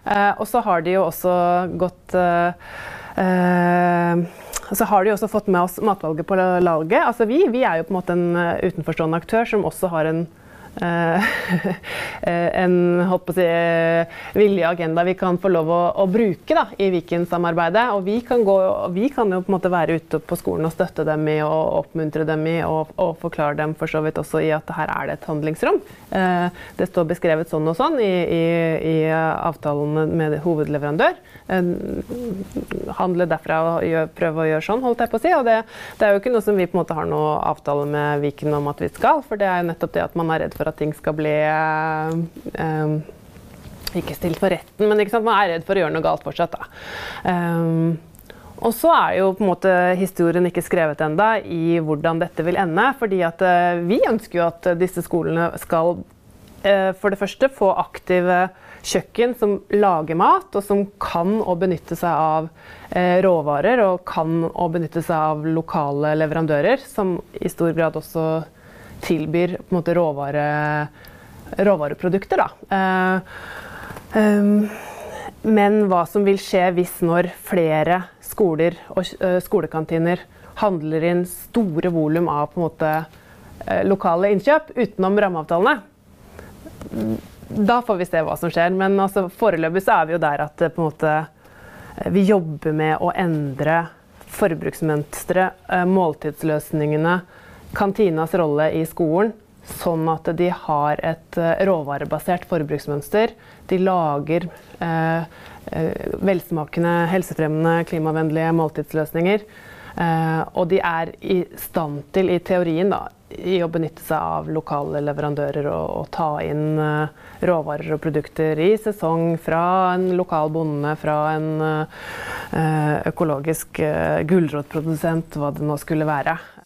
Og så har de jo også gått så har de også fått med oss matvalget på laget. Altså vi jo på en måte en utenforstående aktør som også har en holdt på å si, vilje agenda vi kan få lov å bruke da, i Viken-samarbeidet. Og vi kan jo på en måte være ute på skolen og støtte dem i, og oppmuntre dem i, og forklare dem for så vidt også i at her det et handlingsrom. Det står beskrevet sånn og sånn i avtalen med hovedleverandør. Handle derfra og prøve å gjøre sånn, holdt jeg på å si. Og det jo ikke noe som vi på en måte har noe avtale med Viken om at vi skal, for det jo nettopp det at man redd for at ting skal bli ikke stilt for retten, men ikke sant? Man redd for å gjøre noe galt fortsatt da. Og så jo på en måte historien ikke skrevet enda i hvordan dette vil ende, fordi at vi ønsker jo at disse skolene skal for det første få aktive kjøkken som lager mat, og som kan å benytte seg av råvarer, og kan å benytte seg av lokale leverandører, som i stor grad også tilbyr på en måte råvareprodukter da. Men hva som vil skje hvis når flere skoler og skolekantiner handler inn store volum av på en måte lokale innkjøp utenom rammeavtalene, da får vi se hva som skjer. Men altså, foreløpig så vi jo der at på en måte, vi jobber med å endre forbruksmønstre, måltidsløsningene, kantinas rolle i skolen, sånn at de har et råvarebasert forbruksmønster. De lager velsmakende, helsefremmende, klimavennlige måltidsløsninger. Og de i stand til, i teorien da, i å benytte seg av lokale leverandører og ta inn råvarer og produkter i sesong fra en lokal bonde, fra en økologisk gulrotprodusent, hva det nå skulle være.